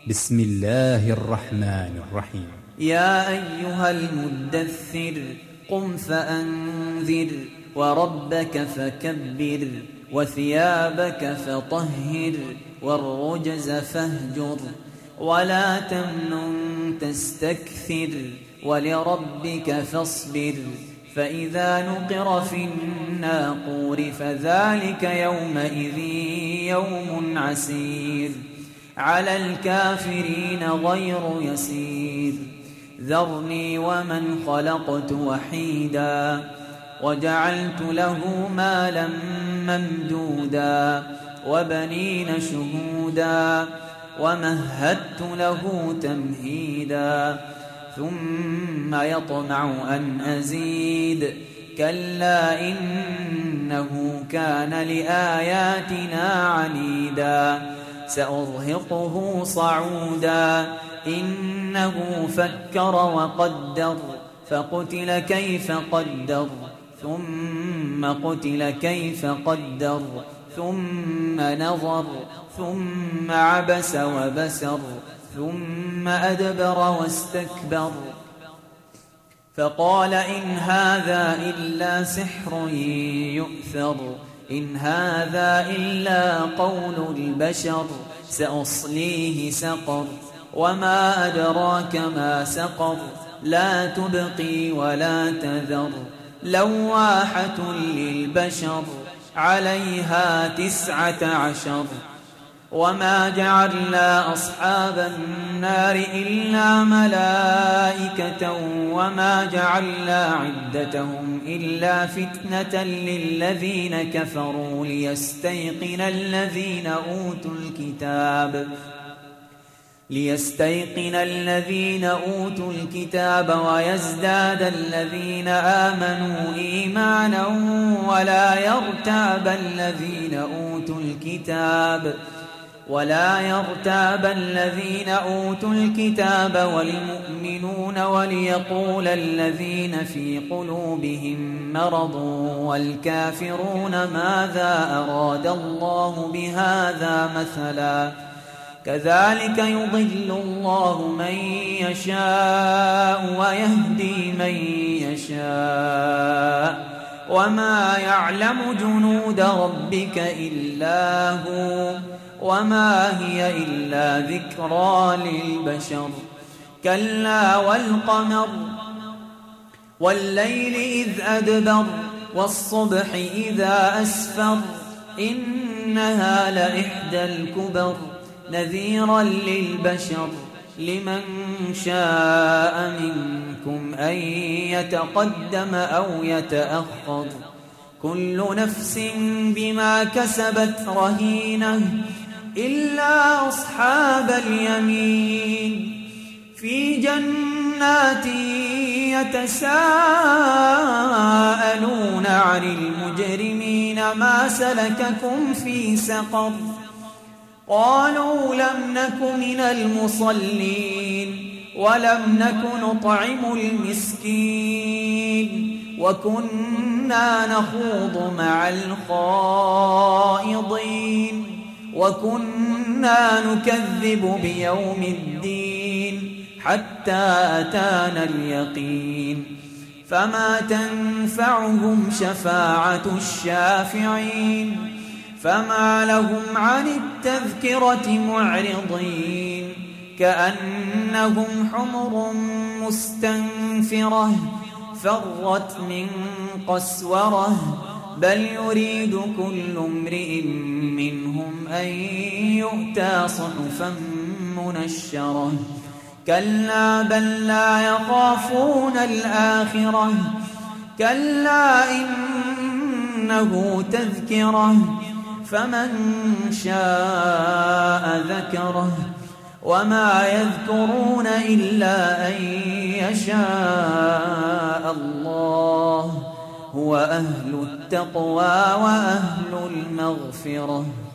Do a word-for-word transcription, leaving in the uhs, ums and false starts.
بسم الله الرحمن الرحيم. يا أيها المدثر قم فأنذر وربك فكبر وثيابك فطهر والرجز فاهجر ولا تمنن تستكثر ولربك فاصبر فإذا نقر في الناقور فذلك يومئذ يوم عسير على الكافرين غير يسير ذرني ومن خلقت وحيدا وجعلت له مالا ممدودا وبنين شهودا ومهدت له تمهيدا ثم يطمع أن أزيد كلا إنه كان لآياتنا عنيدا سأرهقه صعودا إنه فكر وقدر فقتل كيف قدر ثم قتل كيف قدر ثم نظر ثم عبس وبسر ثم أدبر واستكبر فقال إن هذا إلا سحر يؤثر إن هذا إلا قول البشر سأصليه سقر وما أدراك ما سقر لا تبقي ولا تذر لواحة للبشر عليها تسعة عشر وما جعلنا أصحاب النار إلا ملائكة وما جعلنا عدتهم إلا فتنة للذين كفروا ليستيقن الذين أوتوا الكتاب ليستيقن الذين أوتوا الكتاب ويزداد الذين آمنوا إيمانا ولا يرتاب الذين أوتوا الكتاب ولا يرتاب الذين أوتوا الكتاب والمؤمنون وليقول الذين في قلوبهم مرض والكافرون ماذا أراد الله بهذا مثلا كذلك يضل الله من يشاء ويهدي من يشاء وما يعلم جنود ربك إلا هو وما هي إلا ذكرى للبشر كلا والقمر والليل إذ أدبر والصبح إذا أسفر إنها لإحدى الكبر نذيرا للبشر لمن شاء منكم أن يتقدم أو يتأخر كل نفس بما كسبت رهينة إلا أصحاب اليمين في جنات يتساءلون عن المجرمين ما سلككم في سقر قالوا لم نك من المصلين ولم نك نطعم المسكين وكنا نخوض مع الخائضين وكنا نكذب بيوم الدين حتى أتانا اليقين فما تنفعهم شفاعة الشافعين فما لهم عن التذكرة معرضين كأنهم حمر مستنفرة فرت من قسورة بل يريد كل امرئ منهم أن يؤتى صحفا منشرة كلا بل لا يخافون الآخرة كلا إنه تذكرة فمن شاء ذكره وما يذكرون إلا أن يشاء الله هو أهل التقوى وأهل المغفرة.